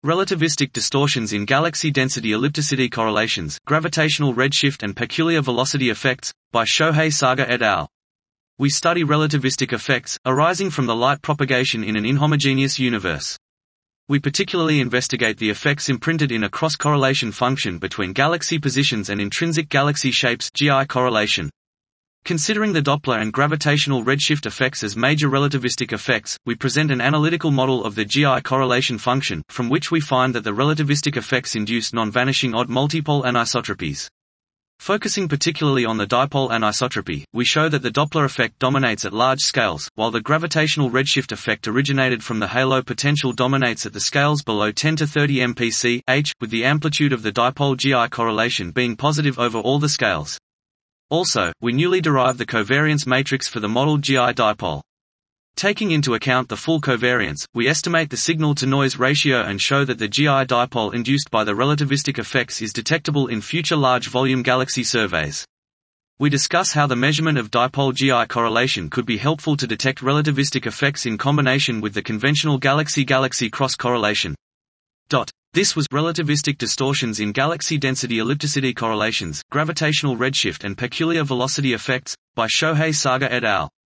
Relativistic distortions in galaxy density ellipticity correlations, gravitational redshift and peculiar velocity effects, by Shohei Saga et al. We study relativistic effects, arising from the light propagation in an inhomogeneous universe. We particularly investigate the effects imprinted in a cross-correlation function between galaxy positions and intrinsic galaxy shapes (GI correlation). Considering the Doppler and gravitational redshift effects as major relativistic effects, we present an analytical model of the GI correlation function, from which we find that the relativistic effects induce non-vanishing odd multipole anisotropies. Focusing particularly on the dipole anisotropy, we show that the Doppler effect dominates at large scales, while the gravitational redshift effect originated from the halo potential dominates at the scales below 10 to 30 mpc/h, with the amplitude of the dipole GI correlation being positive over all the scales. Also, we newly derived the covariance matrix for the modeled GI dipole. Taking into account the full covariance, we estimate the signal-to-noise ratio and show that the GI dipole induced by the relativistic effects is detectable in future large-volume galaxy surveys. We discuss how the measurement of dipole GI correlation could be helpful to detect relativistic effects in combination with the conventional galaxy-galaxy cross-correlation. This was Relativistic Distortions in Galaxy Density Ellipticity Correlations, Gravitational Redshift and Peculiar Velocity Effects, by Shohei Saga et al.